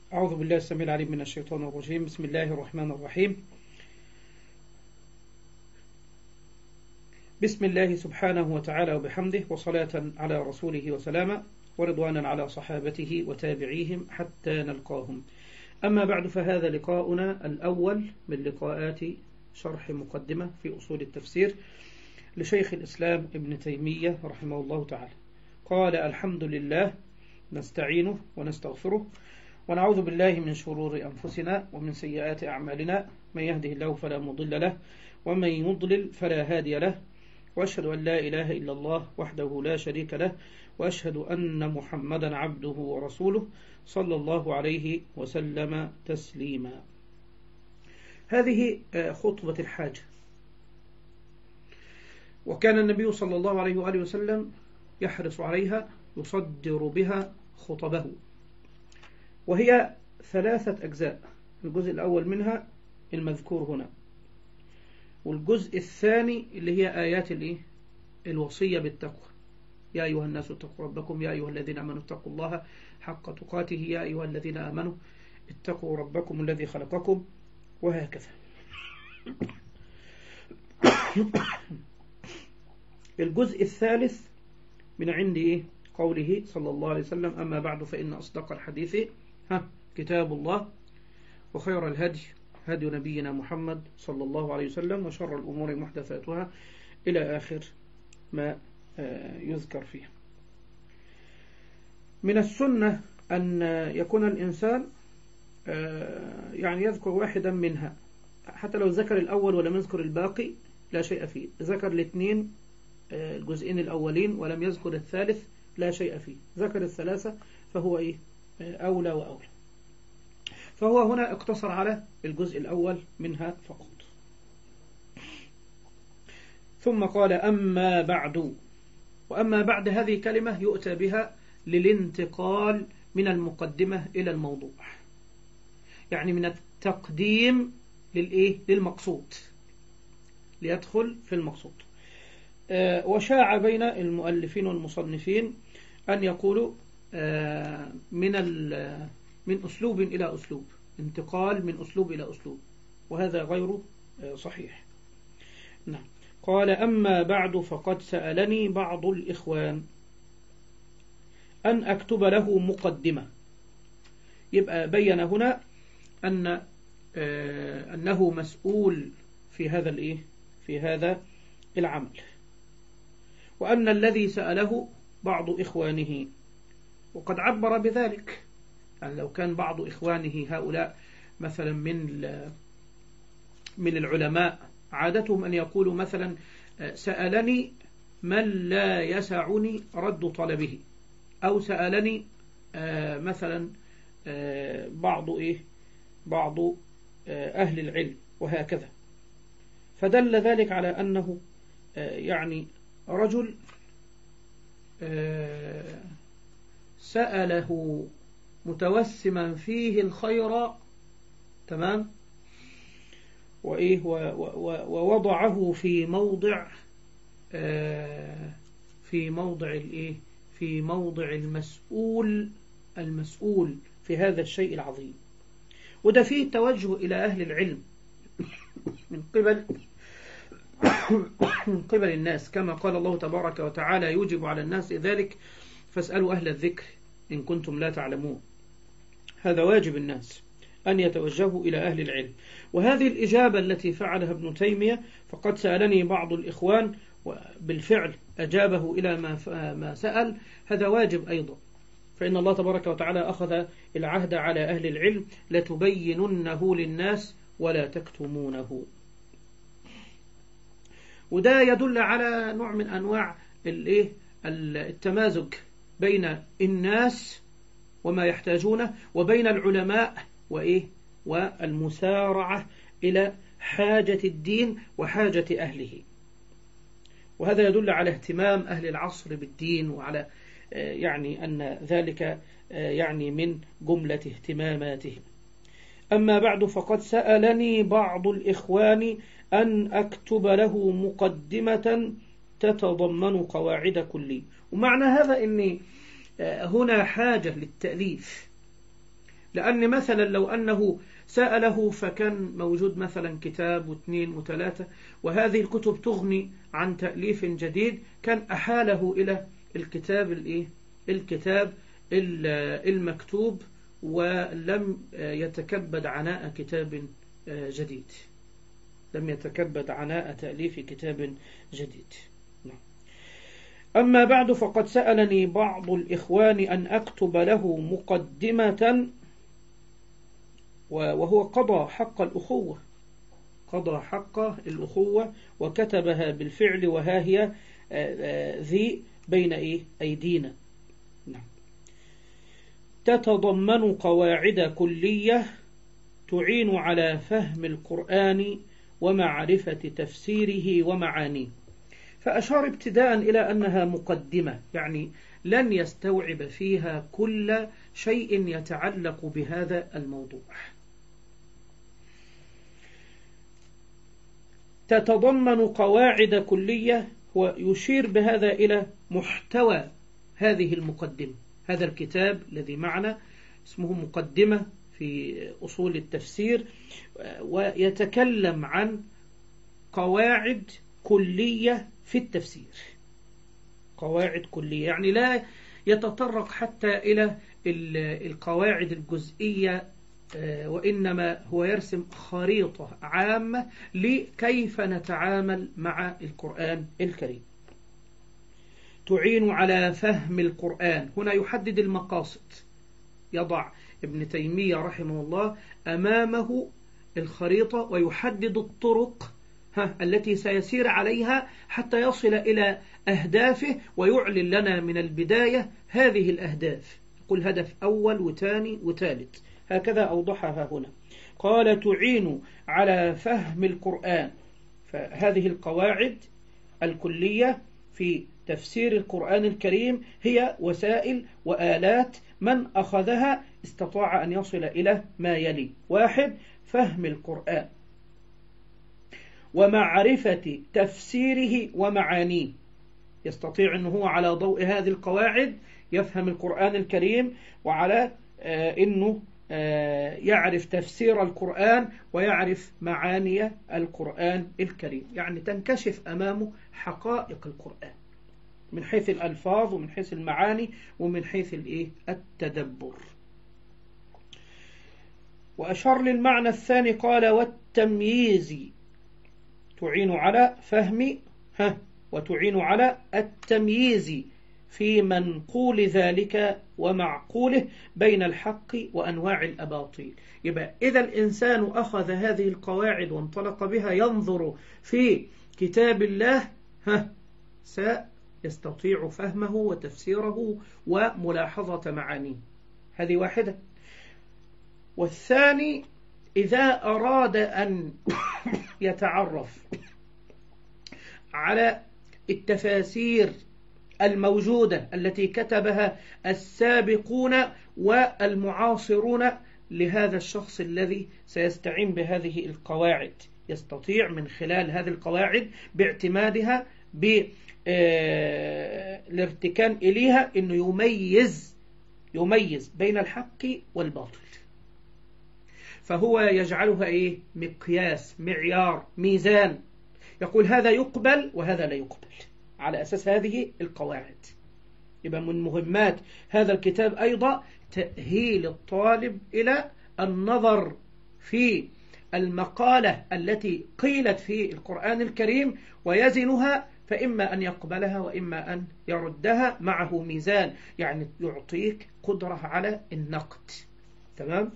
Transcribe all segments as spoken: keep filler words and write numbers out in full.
أعوذ بالله السميع العليم من الشيطان الرجيم. بسم الله الرحمن الرحيم. بسم الله سبحانه وتعالى وبحمده، وصلاة على رسوله وسلاما، ورضوانا على صحابته وتابعيهم حتى نلقاهم. أما بعد، فهذا لقاؤنا الأول من لقاءات شرح مقدمة في أصول التفسير لشيخ الإسلام ابن تيمية رحمه الله تعالى. قال: الحمد لله نستعينه ونستغفره ونعوذ بالله من شرور أنفسنا ومن سيئات أعمالنا، من يهده الله فلا مضل له ومن يضلل فلا هادي له، وأشهد أن لا إله إلا الله وحده لا شريك له، وأشهد أن محمدا عبده ورسوله صلى الله عليه وسلم تسليما. هذه خطبة الحاجة، وكان النبي صلى الله عليه وآله وسلم يحرص عليها، يصدر بها خطبه، وهي ثلاثة أجزاء. الجزء الأول منها المذكور هنا، والجزء الثاني اللي هي آيات الوصية بالتقوى: يا أيها الناس اتقوا ربكم، يا أيها الذين آمنوا اتقوا الله حق تقاته، يا أيها الذين آمنوا اتقوا ربكم الذي خلقكم، وهكذا. الجزء الثالث من عند إيه؟ قوله صلى الله عليه وسلم: أما بعد فإن أصدق الحديث ها كتاب الله، وخير الهدي هدي نبينا محمد صلى الله عليه وسلم، وشر الأمور محدثاتها، إلى آخر ما يذكر فيها. من السنة أن يكون الإنسان يعني يذكر واحدا منها، حتى لو ذكر الأول ولم يذكر الباقي لا شيء فيه. ذكر الاثنين الجزئين الأولين ولم يذكر الثالث لا شيء فيه. ذكر الثلاثة فهو إيه؟ أولى وأولى. فهو هنا اقتصر على الجزء الأول منها فقط. ثم قال: أما بعد. وأما بعد هذه كلمة يؤتى بها للانتقال من المقدمة إلى الموضوع، يعني من التقديم للإيه؟ للمقصود، ليدخل في المقصود. آه وشاع بين المؤلفين والمصنفين أن يقولوا آه من من أسلوب إلى أسلوب، انتقال من أسلوب إلى أسلوب، وهذا غير آه صحيح. نعم. قال: أما بعد فقد سألني بعض الإخوان أن أكتب له مقدمة. يبقى بين هنا أن آه أنه مسؤول في هذا الإيه؟ في هذا العمل، وأن الذي سأله بعض إخوانه، وقد عبر بذلك. يعني لو كان بعض إخوانه هؤلاء مثلا من من العلماء، عادتهم أن يقولوا مثلا: سألني من لا يسعني رد طلبه، أو سألني مثلا بعض إيه بعض أهل العلم، وهكذا. فدل ذلك على أنه يعني رجل سأله متوسما فيه الخير، تمام، وإيه ووضعه في موضع في موضع الإيه في موضع المسؤول المسؤول في هذا الشيء العظيم. وده فيه توجه إلى أهل العلم من قبل من قبل الناس، كما قال الله تبارك وتعالى: يوجب على الناس ذلك فاسألوا أهل الذكر إن كنتم لا تعلمون. هذا واجب الناس أن يتوجهوا إلى أهل العلم. وهذه الإجابة التي فعلها ابن تيمية: فقد سألني بعض الإخوان، وبالفعل أجابه إلى ما ما سأل، هذا واجب أيضا. فإن الله تبارك وتعالى أخذ العهد على أهل العلم: لتبيننه للناس ولا تكتمونه. وده يدل على نوع من أنواع الإيه التمازج بين الناس وما يحتاجونه، وبين العلماء وإيه والمسارعة إلى حاجة الدين وحاجة أهله. وهذا يدل على اهتمام أهل العصر بالدين، وعلى يعني أن ذلك يعني من جملة اهتماماتهم. أما بعد فقد سألني بعض الإخوان أن أكتب له مقدمة تتضمن قواعد كلية. ومعنى هذا أن هنا حاجة للتأليف، لأن مثلا لو أنه سأله فكان موجود مثلا كتاب واثنين وثلاثة وهذه الكتب تغني عن تأليف جديد، كان أحاله إلى الكتاب الإيه؟ الكتاب المكتوب، ولم يتكبد عناء كتاب جديد، لم يتكبد عناء تأليف كتاب جديد. أما بعد، فقد سألني بعض الإخوان أن أكتب له مقدمة، وهو قضى حق الأخوة، قضى حق الأخوة وكتبها بالفعل، وها هي ذي بين إيه؟ أيدينا. نعم. تتضمن قواعد كلية تعين على فهم القرآن ومعرفة تفسيره ومعانيه. فأشار ابتداء إلى أنها مقدمة، يعني لن يستوعب فيها كل شيء يتعلق بهذا الموضوع. تتضمن قواعد كلية، ويشير بهذا إلى محتوى هذه المقدمة. هذا الكتاب الذي معنا اسمه مقدمة في أصول التفسير، ويتكلم عن قواعد كلية في التفسير. قواعد كلية يعني لا يتطرق حتى إلى القواعد الجزئية، وإنما هو يرسم خريطة عامة لكيف نتعامل مع القرآن الكريم. تعين على فهم القرآن، هنا يحدد المقاصد، يضع ابن تيمية رحمه الله أمامه الخريطة ويحدد الطرق التي سيسير عليها حتى يصل إلى أهدافه، ويعلن لنا من البداية هذه الأهداف، يقول هدف أول وثاني وثالث، هكذا أوضحها هنا. قال تعين على فهم القرآن، فهذه القواعد الكلية في تفسير القرآن الكريم هي وسائل وآلات من أخذها استطاع أن يصل إلى ما يلي: واحد، فهم القرآن ومعرفة تفسيره ومعانيه، يستطيع أنه هو على ضوء هذه القواعد يفهم القرآن الكريم، وعلى آه أنه آه يعرف تفسير القرآن ويعرف معاني القرآن الكريم، يعني تنكشف أمامه حقائق القرآن من حيث الألفاظ ومن حيث المعاني ومن حيث الإيه؟ التدبر. وأشار للمعنى الثاني قال والتمييز، تعين على فهم ها وتعين على التمييز في منقول ذلك ومعقوله بين الحق وأنواع الأباطيل. يبقى إذا الإنسان أخذ هذه القواعد وانطلق بها ينظر في كتاب الله ها سيستطيع فهمه وتفسيره وملاحظة معانيه. هذه واحدة. والثاني إذا أراد أن يتعرف على التفاسير الموجودة التي كتبها السابقون والمعاصرون لهذا الشخص الذي سيستعين بهذه القواعد، يستطيع من خلال هذه القواعد باعتمادها بالارتكان إليها أنه يميز يميز بين الحق والباطل، فهو يجعلها إيه؟ مقياس، معيار، ميزان، يقول هذا يقبل وهذا لا يقبل على أساس هذه القواعد. يبقى من مهمات هذا الكتاب أيضا تأهيل الطالب إلى النظر في المقالة التي قيلت في القرآن الكريم ويزنها، فإما أن يقبلها وإما أن يردها، معه ميزان، يعني يعطيك قدرة على النقد. تمام؟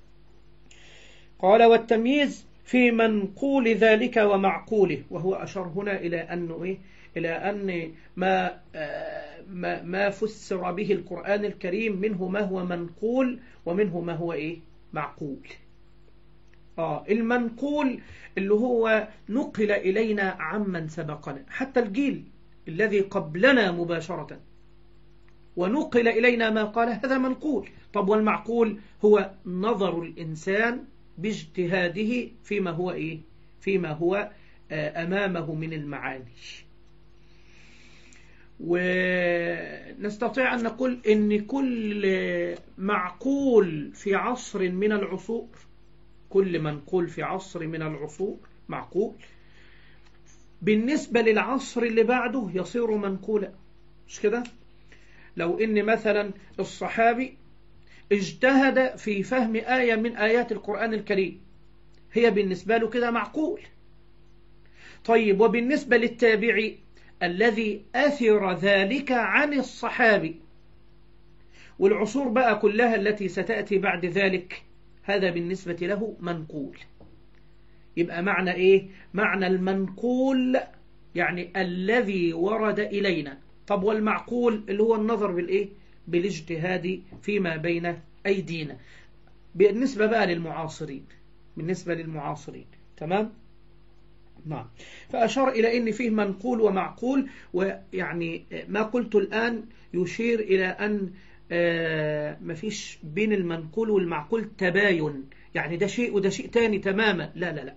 قال والتمييز في منقول ذلك ومعقوله، وهو أشار هنا إلى أنه إيه؟ إلى أن ما ما ما فسر به القرآن الكريم منه ما هو منقول ومنه ما هو إيه؟ معقول. آه المنقول اللي هو نقل إلينا عمن سبقنا، حتى الجيل الذي قبلنا مباشرة، ونقل إلينا ما قال، هذا منقول. طب والمعقول هو نظر الإنسان باجتهاده فيما هو إيه؟ فيما هو أمامه من المعاني. ونستطيع أن نقول إن كل معقول في عصر من العصور، كل منقول في عصر من العصور معقول بالنسبة للعصر اللي بعده يصير منقولا، مش كده؟ لو إن مثلا الصحابي اجتهد في فهم آية من آيات القرآن الكريم، هي بالنسبة له كده معقول. طيب وبالنسبة للتابعي الذي أثر ذلك عن الصحابي والعصور بقى كلها التي ستأتي بعد ذلك، هذا بالنسبة له منقول. يبقى معنى إيه؟ معنى المنقول يعني الذي ورد إلينا. طب والمعقول اللي هو النظر بالإيه؟ بالاجتهاد فيما بين أيدينا. بالنسبة بقى للمعاصرين، بالنسبة للمعاصرين تمام؟ نعم. فأشار إلى أن فيه منقول ومعقول، ويعني ما قلت الآن يشير إلى أن ما فيش بين المنقول والمعقول تباين، يعني ده شيء وده شيء تاني تماما، لا لا لا.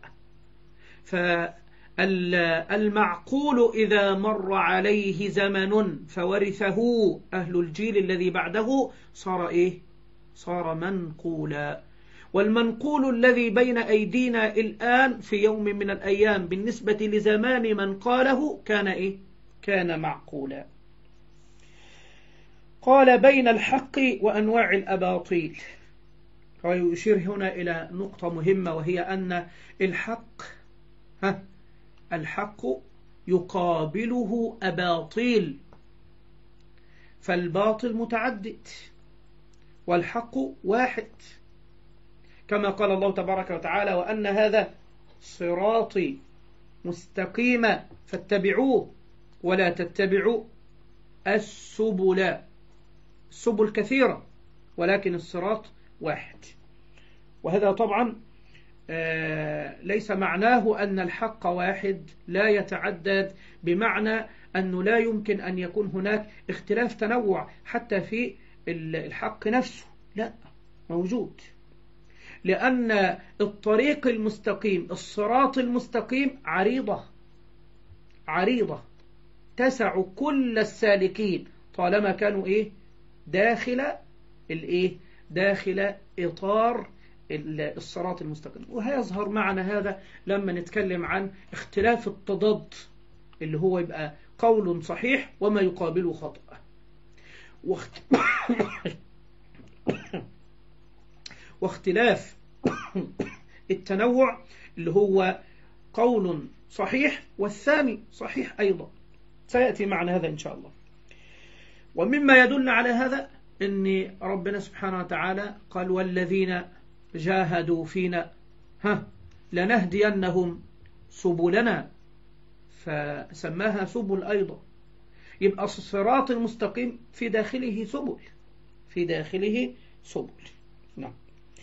فالمعقول إذا مر عليه زمن فورثه أهل الجيل الذي بعده صار إيه؟ صار منقولا. والمنقول الذي بين أيدينا الآن في يوم من الأيام بالنسبة لزمان من قاله كان إيه؟ كان معقولا. قال بين الحق وأنواع الأباطيل. ويشير هنا إلى نقطة مهمة، وهي أن الحق ها الحق يقابله أباطيل، فالباطل متعدد والحق واحد، كما قال الله تبارك وتعالى: وأن هذا صراطي مستقيما فاتبعوه ولا تتبعوا السبل. السبل كثيرة ولكن الصراط واحد. وهذا طبعا ليس معناه أن الحق واحد لا يتعدد، بمعنى أنه لا يمكن أن يكون هناك اختلاف تنوع حتى في الحق نفسه، لا، موجود. لأن الطريق المستقيم، الصراط المستقيم عريضة عريضة تسع كل السالكين طالما كانوا إيه؟ داخل الإيه؟ داخل إطار الصراط المستقيم. وهيظهر معنا هذا لما نتكلم عن اختلاف التضاد، اللي هو يبقى قول صحيح وما يقابله خطأ، واخت... واختلاف التنوع اللي هو قول صحيح والثاني صحيح أيضا، سيأتي معنا هذا إن شاء الله. ومما يدل على هذا أن ربنا سبحانه وتعالى قال: والذين جاهدوا فينا ها لنهدينهم سبلنا، فسماها سبل أيضا. يبقى الصراط المستقيم في داخله سبل، في داخله سبل. نعم.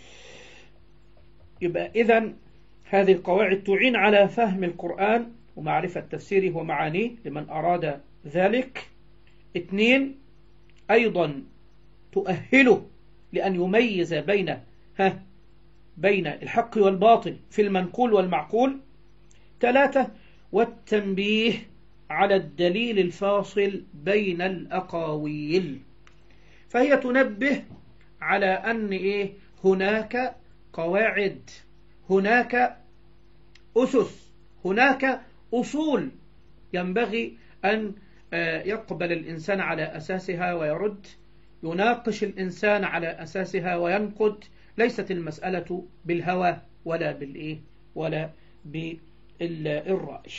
يبقى إذن هذه القواعد تعين على فهم القرآن ومعرفة تفسيره ومعانيه لمن أراد ذلك. اثنين، أيضا تؤهله لأن يميز بين ها بين الحق والباطل في المنقول والمعقول. ثلاثة، والتنبيه على الدليل الفاصل بين الأقاويل، فهي تنبه على أن إيه؟ هناك قواعد، هناك أسس، هناك أصول ينبغي أن يقبل الإنسان على أساسها ويرد، يناقش الإنسان على أساسها وينقد. ليست المسألة بالهوى ولا بالإيه ولا بالرأي.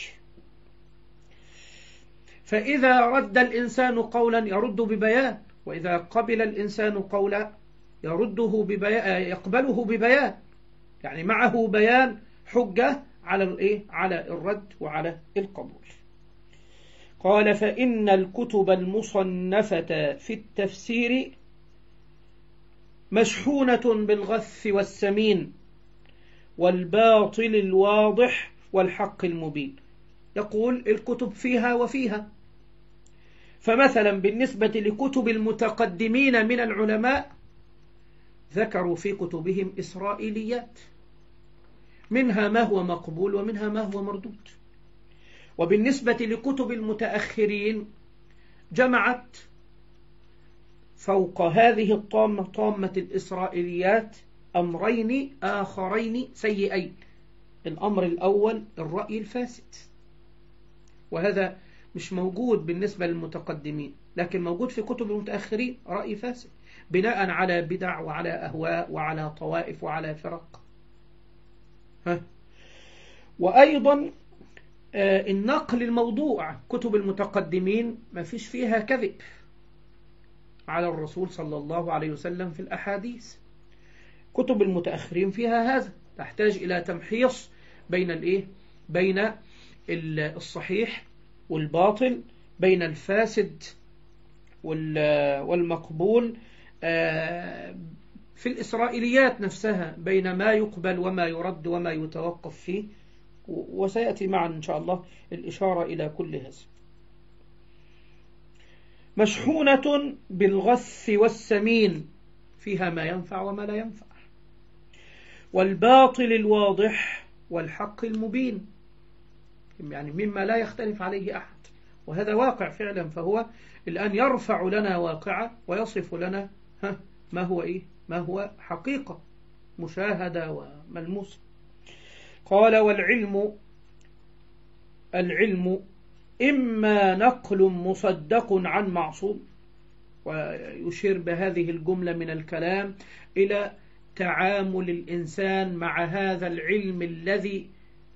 فإذا رد الإنسان قولا يرد ببيان، وإذا قبل الإنسان قولا يرده ببيان، يقبله ببيان، يعني معه بيان حجة على الإيه؟ على الرد وعلى القبول. قال: فإن الكتب المصنفة في التفسير مشحونة بالغث والسمين والباطل الواضح والحق المبين. يقول الكتب فيها وفيها. فمثلا بالنسبة لكتب المتقدمين من العلماء ذكروا في كتبهم إسرائيليات، منها ما هو مقبول ومنها ما هو مردود. وبالنسبة لكتب المتأخرين جمعت فوق هذه الطامة طامة الإسرائيليات أمرين آخرين سيئين. الأمر الأول الرأي الفاسد، وهذا مش موجود بالنسبة للمتقدمين لكن موجود في كتب المتأخرين، رأي فاسد بناء على بدع وعلى أهواء وعلى طوائف وعلى فرق. ها. وأيضا آه النقل الموضوع، كتب المتقدمين ما فيش فيها كذب على الرسول صلى الله عليه وسلم في الأحاديث. كتب المتأخرين فيها هذا، تحتاج إلى تمحيص بين الإيه؟ بين الصحيح والباطل، بين الفاسد والمقبول، في الإسرائيليات نفسها بين ما يقبل وما يرد وما يتوقف فيه، وسيأتي معا إن شاء الله الإشارة إلى كل هذا. مشحونة بالغث والسمين، فيها ما ينفع وما لا ينفع، والباطل الواضح والحق المبين، يعني مما لا يختلف عليه أحد، وهذا واقع فعلا. فهو الآن يرفع لنا واقعة ويصف لنا ها ما هو إيه؟ ما هو حقيقة مشاهدة وملموسة. قال والعلم العلم إما نقل مصدق عن معصوم، ويشير بهذه الجملة من الكلام إلى تعامل الإنسان مع هذا العلم الذي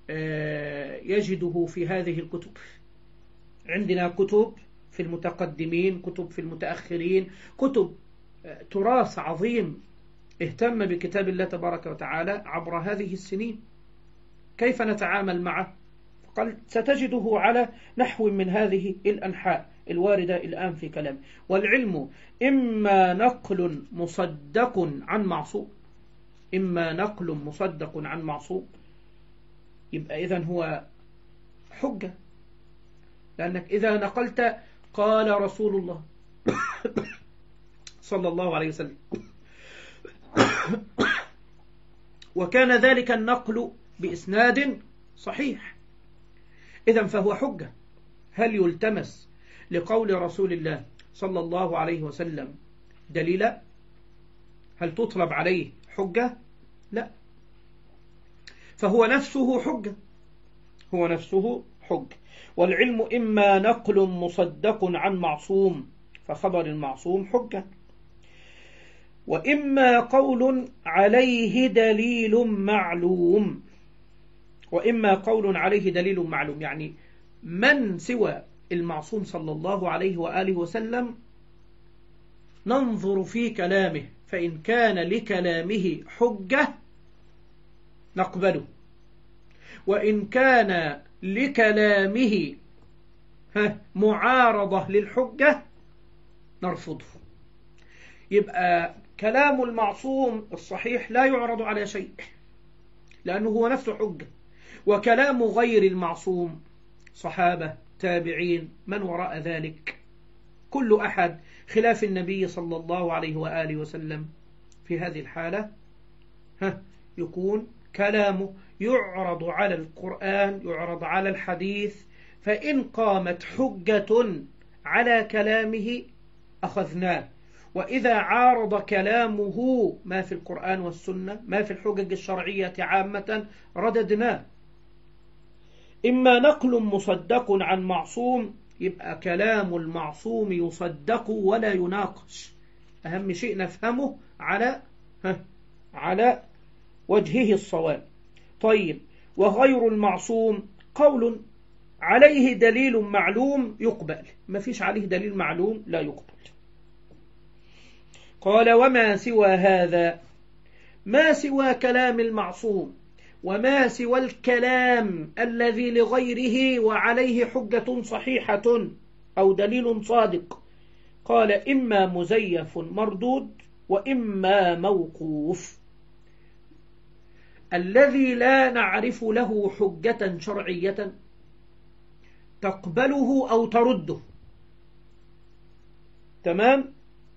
يجده في هذه الكتب. عندنا كتب في المتقدمين، كتب في المتأخرين، كتب تراث عظيم اهتم بكتاب الله تبارك وتعالى عبر هذه السنين. كيف نتعامل معه؟ قال ستجده على نحو من هذه الأنحاء الواردة الآن في كلام. والعلم إما نقل مصدق عن معصوم، إما نقل مصدق عن معصوم، يبقى إذن هو حجة، لأنك إذا نقلت قال رسول الله صلى الله عليه وسلم وكان ذلك النقل بإسناد صحيح، إذن فهو حجة. هل يلتمس لقول رسول الله صلى الله عليه وسلم دليلا؟ هل تطلب عليه حجة؟ لا، فهو نفسه حجة، هو نفسه حجة. والعلم إما نقل مصدق عن معصوم، فخبر المعصوم حجة، وإما قول عليه دليل معلوم، وإما قول عليه دليل معلوم، يعني من سوى المعصوم صلى الله عليه وآله وسلم ننظر في كلامه، فإن كان لكلامه حجة نقبله، وإن كان لكلامه معارضة للحجة نرفضه. يبقى كلام المعصوم الصحيح لا يعرض على شيء لأنه هو نفسه حجة، وكلام غير المعصوم صحابة تابعين من وراء ذلك كل أحد خلاف النبي صلى الله عليه وآله وسلم، في هذه الحالة ها يكون كلامه يعرض على القرآن، يعرض على الحديث، فإن قامت حجة على كلامه أخذناه، وإذا عارض كلامه ما في القرآن والسنة، ما في الحجج الشرعية عامة، رددناه. إما نقل مصدق عن معصوم، يبقى كلام المعصوم يصدق ولا يناقش، أهم شيء نفهمه على على وجهه الصواب. طيب، وغير المعصوم قول عليه دليل معلوم يقبل، ما فيش عليه دليل معلوم لا يقبل. قال وما سوى هذا، ما سوى كلام المعصوم وما سوى الكلام الذي لغيره وعليه حجة صحيحة أو دليل صادق، قال إما مزيف مردود وإما موقوف. الذي لا نعرف له حجة شرعية تقبله أو ترده، تمام؟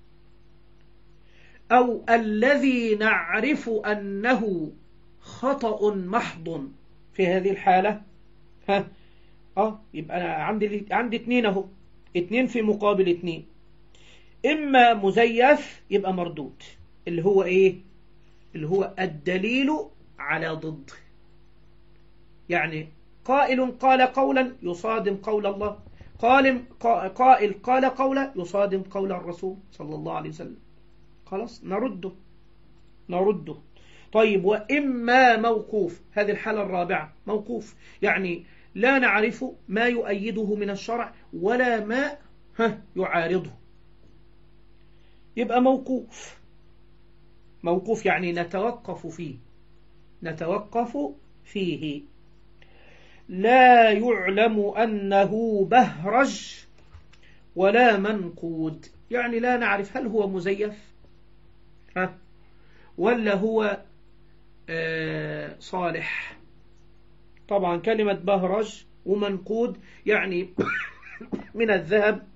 أو الذي نعرف أنه خطأ محض، في هذه الحالة ها آه يبقى أنا عندي عندي اثنين أهو، اتنين في مقابل اتنين. إما مزيف يبقى مردود، اللي هو إيه؟ اللي هو الدليل على ضد. يعني قائل قال قولا يصادم قول الله، قائل قائل قال قولا يصادم قول الرسول صلى الله عليه وسلم، خلاص نرده نرده. طيب وإما موقوف، هذه الحالة الرابعة، موقوف يعني لا نعرف ما يؤيده من الشرع ولا ما ها يعارضه، يبقى موقوف. موقوف يعني نتوقف فيه، نتوقف فيه. لا يعلم أنه بهرج ولا منقود، يعني لا نعرف هل هو مزيف ها ولا هو آه صالح. طبعا كلمة بهرج ومنقود يعني من الذهب،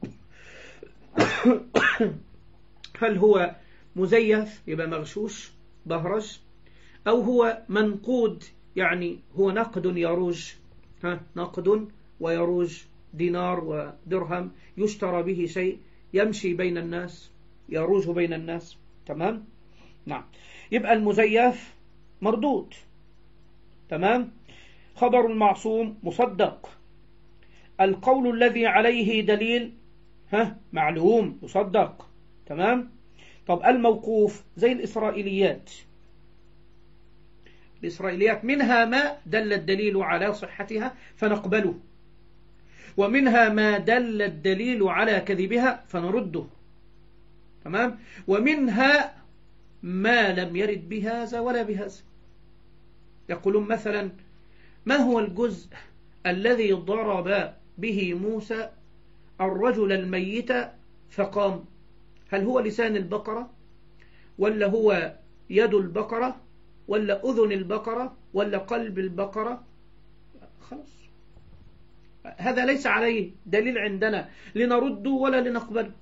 هل هو مزيف يبقى مغشوش بهرج، أو هو منقود يعني هو نقد يروج، ها نقد ويروج، دينار ودرهم يشترى به شيء يمشي بين الناس، يروج بين الناس. تمام؟ نعم. يبقى المزيف مردود. تمام؟ خبر المعصوم مصدق. القول الذي عليه دليل ها معلوم يصدق. تمام؟ طب الموقوف زي الإسرائيليات، الإسرائيليات منها ما دل الدليل على صحتها فنقبله، ومنها ما دل الدليل على كذبها فنرده. تمام؟ ومنها ما لم يرد بهذا ولا بهذا. يقولون مثلا ما هو الجزء الذي ضرب به موسى الرجل الميت فقام؟ هل هو لسان البقرة ولا هو يد البقرة ولا أذن البقرة ولا قلب البقرة؟ خلاص هذا ليس عليه دليل عندنا لنرده ولا لنقبله.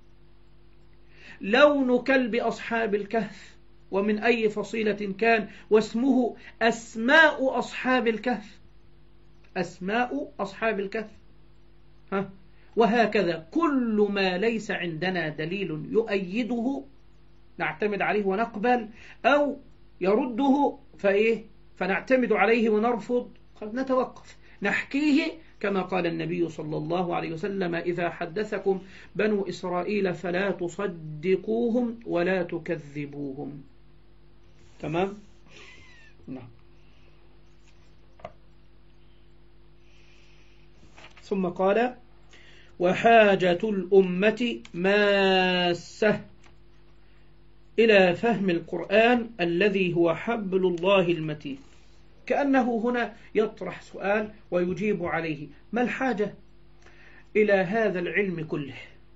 لون كلب أصحاب الكهف ومن أي فصيلة كان، واسمه أسماء أصحاب الكهف، أسماء أصحاب الكهف. ها وهكذا كل ما ليس عندنا دليل يؤيده نعتمد عليه ونقبل، أو يرده فإيه فنعتمد عليه ونرفض، نتوقف نحكيه كما قال النبي صلى الله عليه وسلم: إذا حدثكم بنو إسرائيل فلا تصدقوهم ولا تكذبوهم. تمام؟ نعم. ثم قال: وحاجة الأمة ماسة إلى فهم القرآن الذي هو حبل الله المتين. كأنه هنا يطرح سؤال ويجيب عليه: ما الحاجة إلى هذا العلم كله؟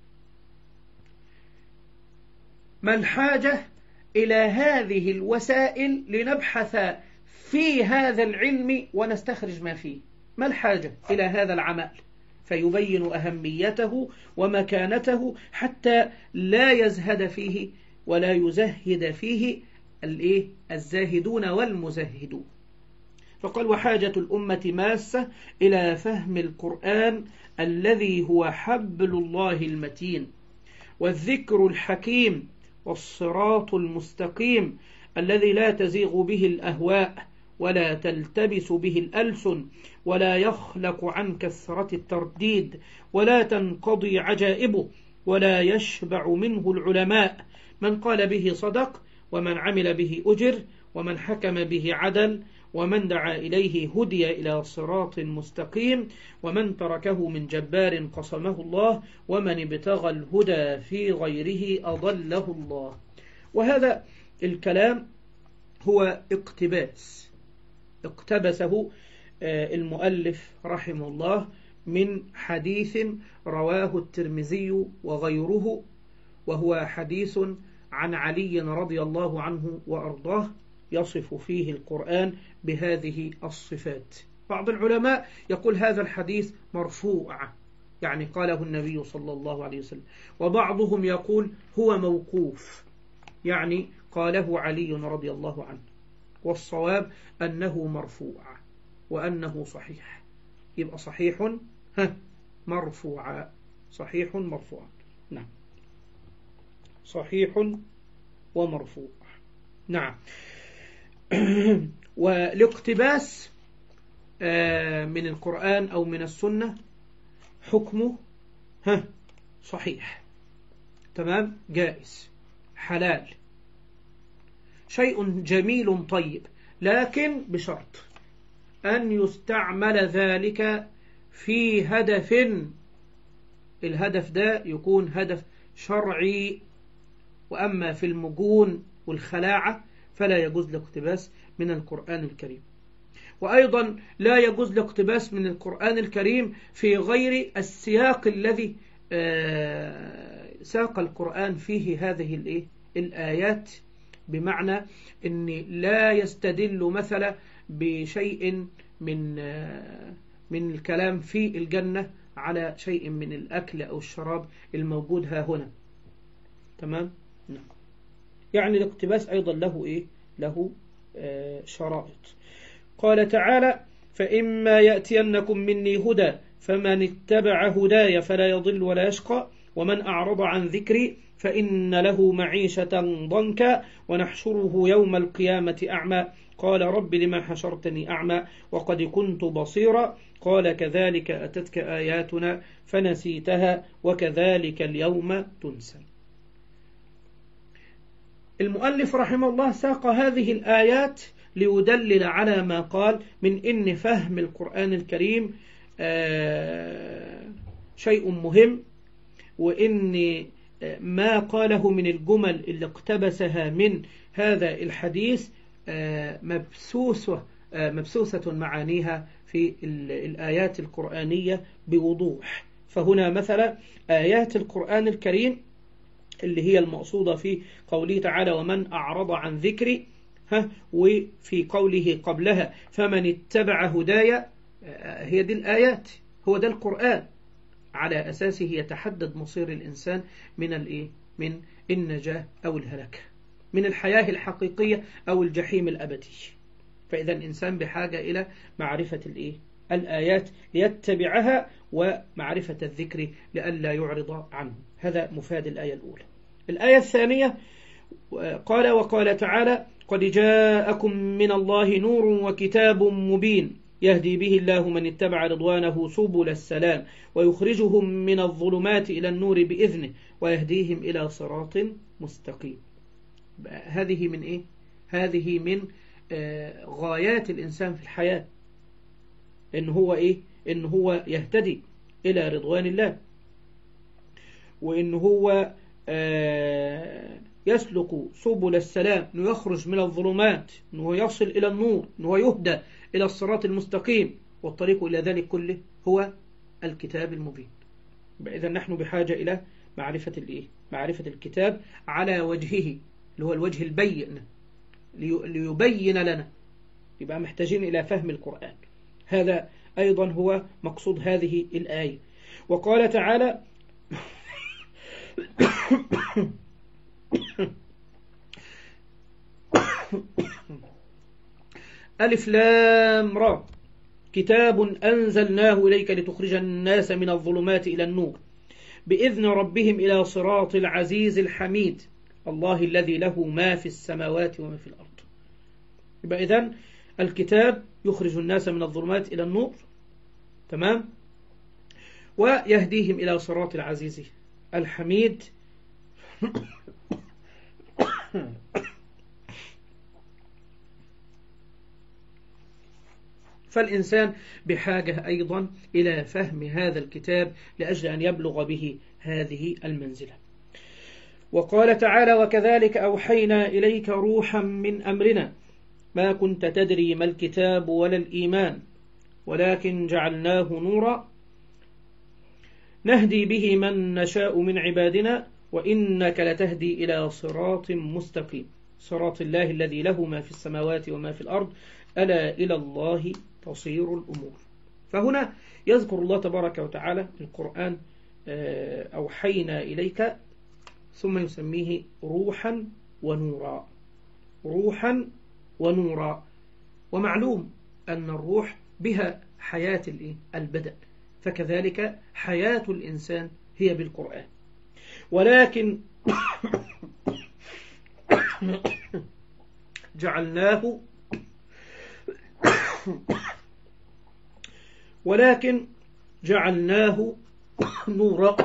ما الحاجة إلى هذه الوسائل لنبحث في هذا العلم ونستخرج ما فيه؟ ما الحاجة إلى هذا العمل؟ فيبين أهميته ومكانته حتى لا يزهد فيه ولا يزهد فيه الإيه؟ الزاهدون والمزهدون. فقال: وحاجة الأمة ماسة إلى فهم القرآن الذي هو حبل الله المتين، والذكر الحكيم، والصراط المستقيم الذي لا تزيغ به الأهواء ولا تلتبس به الألسن ولا يخلق عن كثرة الترديد ولا تنقضي عجائبه ولا يشبع منه العلماء. من قال به صدق، ومن عمل به أجر، ومن حكم به عدل، ومن دعا إليه هدي إلى صراط مستقيم، ومن تركه من جبار قصمه الله، ومن ابتغى الهدى في غيره أضله الله. وهذا الكلام هو اقتباس اقتبسه المؤلف رحمه الله من حديث رواه الترمذي وغيره، وهو حديث عن علي رضي الله عنه وأرضاه يصف فيه القرآن بهذه الصفات. بعض العلماء يقول هذا الحديث مرفوع، يعني قاله النبي صلى الله عليه وسلم، وبعضهم يقول هو موقوف، يعني قاله علي رضي الله عنه، والصواب أنه مرفوع وأنه صحيح. يبقى صحيح ها مرفوع. صحيح مرفوع. نعم، صحيح ومرفوع. نعم. والاقتباس من القرآن أو من السنة حكمه ها صحيح، تمام، جائز، حلال، شيء جميل طيب، لكن بشرط أن يستعمل ذلك في هدف، الهدف ده يكون هدف شرعي. وأما في المجون والخلاعة فلا يجوز الاقتباس من القرآن الكريم. وأيضا لا يجوز الاقتباس من القرآن الكريم في غير السياق الذي ساق القرآن فيه هذه الآيات، بمعنى أن لا يستدل مثلا بشيء من من الكلام في الجنة على شيء من الأكل أو الشراب الموجود ها هنا. تمام؟ نعم. يعني الاقتباس أيضا له إيه؟ له آه شرائط. قال تعالى: فإما يأتينكم مني هدى فمن اتبع هداي فلا يضل ولا يشقى ومن أعرض عن ذكري فإن له معيشة ضنكا ونحشره يوم القيامة أعمى قال رب لما حشرتني أعمى وقد كنت بصيرا قال كذلك أتتك آياتنا فنسيتها وكذلك اليوم تنسى. المؤلف رحمه الله ساق هذه الآيات ليدلل على ما قال من إن فهم القرآن الكريم شيء مهم، وإن ما قاله من الجمل اللي اقتبسها من هذا الحديث مبسوسة مبسوسة معانيها في الآيات القرآنية بوضوح. فهنا مثلا آيات القرآن الكريم اللي هي المقصودة في قوله تعالى: ومن أعرض عن ذكري، ها، وفي قوله قبلها: فمن اتبع هدايا، هي دي الآيات، هو ده القرآن، على أساسه يتحدد مصير الإنسان من الإيه؟ من النجاة أو الهلاك، من الحياة الحقيقية أو الجحيم الأبدي. فإذا الإنسان بحاجة إلى معرفة الإيه؟ الآيات ليتبعها، ومعرفة الذكر لئلا يعرض عنه. هذا مفاد الآية الأولى. الآية الثانية قال: وقال تعالى: قد جاءكم من الله نور وكتاب مبين يهدي به الله من اتبع رضوانه سبل السلام ويخرجهم من الظلمات إلى النور بإذنه ويهديهم إلى صراط مستقيم. هذه من إيه؟ هذه من آه غايات الإنسان في الحياة، إن هو إيه؟ إن هو يهتدي إلى رضوان الله، وإن هو آه يسلك سبل السلام، إنه يخرج من الظلمات، إنه يصل إلى النور، إنه يهدى إلى الصراط المستقيم. والطريق إلى ذلك كله هو الكتاب المبين. إذا نحن بحاجة إلى معرفة الإيه؟ معرفة الكتاب على وجهه، اللي هو الوجه البين، ليبين لنا. يبقى محتاجين إلى فهم القرآن. هذا أيضا هو مقصود هذه الآية. وقال تعالى: ألف لام را كتاب أنزلناه إليك لتخرج الناس من الظلمات إلى النور بإذن ربهم إلى صراط العزيز الحميد الله الذي له ما في السماوات وما في الأرض. يبقى إذن الكتاب يخرج الناس من الظلمات إلى النور، تمام، ويهديهم إلى صراط العزيز الحميد. فالإنسان بحاجة أيضا إلى فهم هذا الكتاب لأجل أن يبلغ به هذه المنزلة. وقال تعالى: وكذلك أوحينا إليك روحا من أمرنا ما كنت تدري ما الكتاب ولا الإيمان ولكن جعلناه نورا نهدي به من نشاء من عبادنا وإنك لتهدي إلى صراط مستقيم صراط الله الذي له ما في السماوات وما في الأرض ألا إلى الله تصير الأمور. فهنا يذكر الله تبارك وتعالى القرآن أوحينا إليك، ثم يسميه روحا ونورا، روحا ونورا. ومعلوم أن الروح بها حياة البدن، فكذلك حياة الإنسان هي بالقرآن، ولكن جعلناه ولكن جعلناه نورا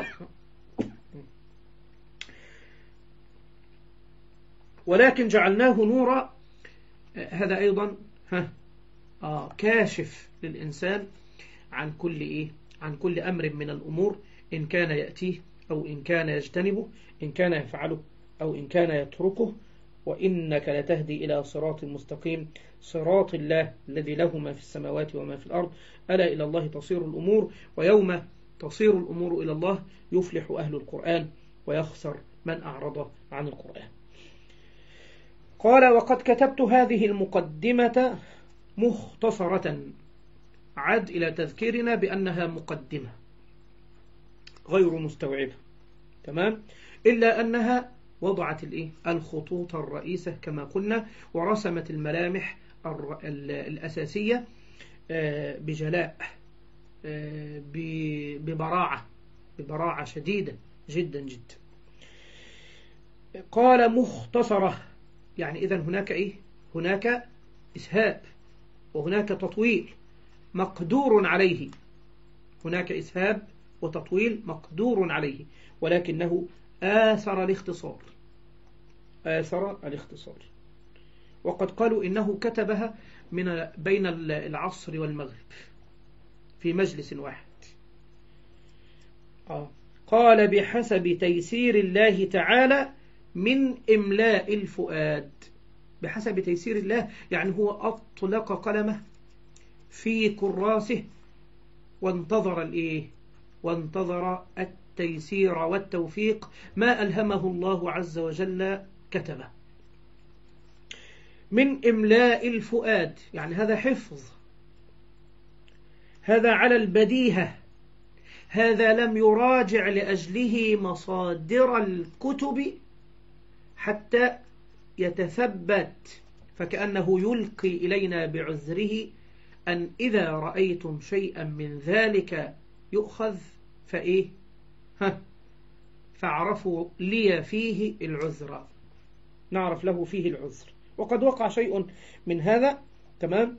ولكن جعلناه نورا هذا أيضا ها آه كاشف للإنسان عن كل إيه عن كل أمر من الأمور، إن كان يأتيه أو إن كان يجتنبه، إن كان يفعله أو إن كان يتركه. وإنك لتهدي إلى صراط مستقيم، صراط الله الذي له ما في السماوات وما في الأرض، ألا إلى الله تصير الأمور، ويوم تصير الأمور إلى الله يفلح أهل القرآن ويخسر من أعرض عن القرآن. قال: وقد كتبت هذه المقدمة مختصرة، عد إلى تذكيرنا بأنها مقدمة غير مستوعبة، تمام، إلا أنها وضعت الإيه؟ الخطوط الرئيسة كما قلنا، ورسمت الملامح الأساسية بجلاء، ببراعة ببراعة شديدة جدا جدا. قال: مختصرة، يعني إذن هناك إيه؟ هناك إسهاب وهناك تطويل مقدور عليه، هناك إسهاب وتطويل مقدور عليه، ولكنه آثر الاختصار آثر الاختصار وقد قالوا إنه كتبها من بين العصر والمغرب في مجلس واحد. آه. قال: بحسب تيسير الله تعالى من إملاء الفؤاد. بحسب تيسير الله يعني هو أطلق قلمه في كراسه وانتظر الإيه؟ وانتظر التيسير والتوفيق، ما ألهمه الله عز وجل كتبه. من إملاء الفؤاد يعني هذا حفظ، هذا على البديهة، هذا لم يراجع لأجله مصادر الكتب حتى يتثبت، فكأنه يلقي إلينا بعذره أن إذا رأيتم شيئا من ذلك يؤخذ فإيه ها فاعرفوا لي فيه العذر، نعرف له فيه العذر. وقد وقع شيء من هذا، تمام.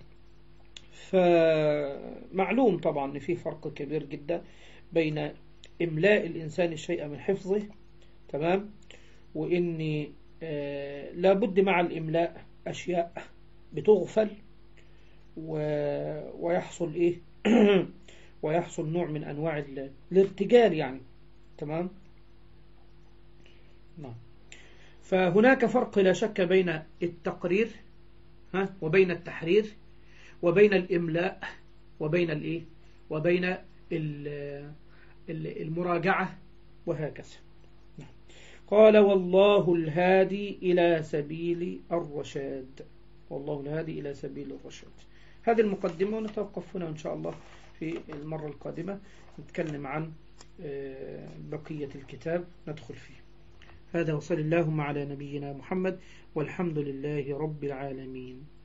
فمعلوم طبعا أن في فرق كبير جدا بين إملاء الإنسان الشيء من حفظه، تمام، وإن آه لابد مع الإملاء أشياء بتغفل ويحصل إيه ويحصل نوع من أنواع الارتجال يعني، تمام. نعم. فهناك فرق لا شك بين التقرير ها وبين التحرير وبين الإملاء وبين الإيه وبين المراجعة وهكذا. نعم. قال: والله الهادي إلى سبيل الرشاد. والله الهادي إلى سبيل الرشاد. هذه المقدمة، ونتوقف هنا إن شاء الله في المرة القادمة نتكلم عن بقية الكتاب ندخل فيه. هذا وصل اللهم على نبينا محمد، والحمد لله رب العالمين.